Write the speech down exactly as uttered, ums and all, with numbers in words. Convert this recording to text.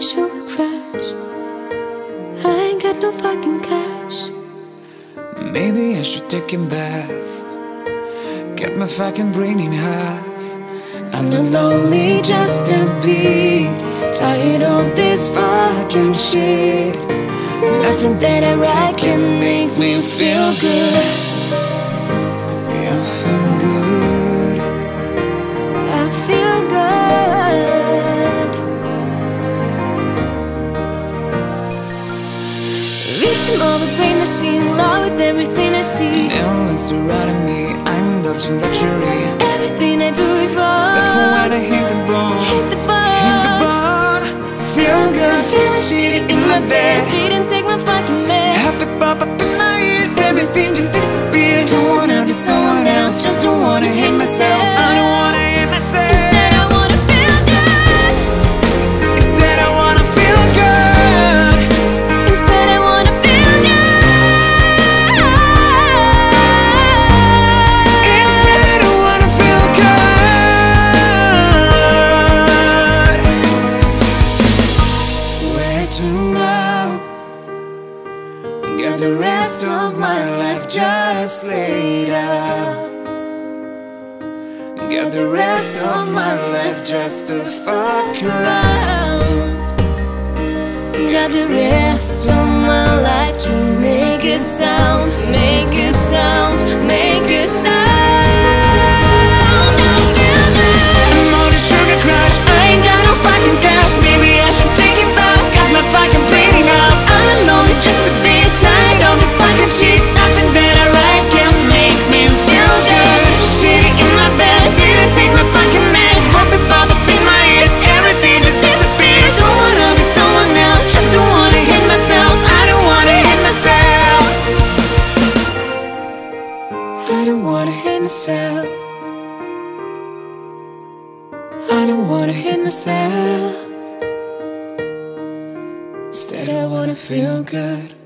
sugar crash. I ain't got no fucking cash. Maybe I should take a bath, get my fucking brain in half. I'm not lonely, just a bit tired of this fucking shit. Nothing that I write can make me feel good. Yeah, I feel good. I feel good. Victim of a brain machine, love with everything I see. Now it's surrounding me, I'm indulging luxury. Everything I do is wrong. Except for when I hit the bone. Hit the bone. Hit the bone. Feel good, feeling shitty in my bed. Didn't take my fucking meds. Happy pop up in my ears, everything just disappeared. Don't wanna be someone else, just don't wanna hate myself. I don't wanna hate myself. Instead I wanna feel good. Instead I wanna feel good. Instead I wanna feel good. Instead I wanna feel good. Where to now? Got the rest of my life just laid out. Got the rest of my life just to fuck around. Got the rest of my life to make a sound, make a sound, make a sound. I feel good. I'm on a sugar crash, I ain't got no fucking cash. Maybe I should take it back. Got my fucking brain off. I'm alone, just a bit tired of this fucking shit. Nothing that I write can make me feel good. Sitting in my bed, didn't take my fucking meds. Happy pop up in my ears, everything just disappears. Don't wanna be someone else, just don't wanna hate myself. I don't wanna hate myself. I don't wanna hate myself. I don't wanna hate myself. Instead I wanna feel good.